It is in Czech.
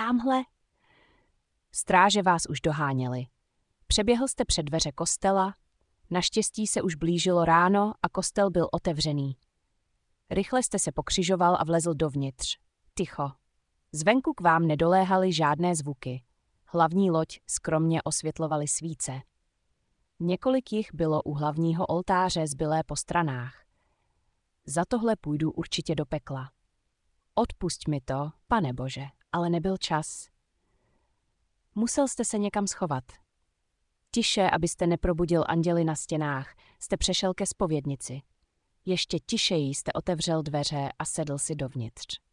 Támhle. Stráže vás už doháněli. Přeběhl jste před dveře kostela, naštěstí se už blížilo ráno a kostel byl otevřený. Rychle jste se pokřižoval a vlezl dovnitř. Ticho. Zvenku k vám nedoléhaly žádné zvuky. Hlavní loď skromně osvětlovaly svíce. Několik jich bylo u hlavního oltáře zbylé po stranách. Za tohle půjdu určitě do pekla. Odpusť mi to, Pane Bože, ale nebyl čas. Musel jste se někam schovat. Tiše, abyste neprobudil anděly na stěnách, jste přešel ke zpovědnici. Ještě tišeji jste otevřel dveře a sedl si dovnitř.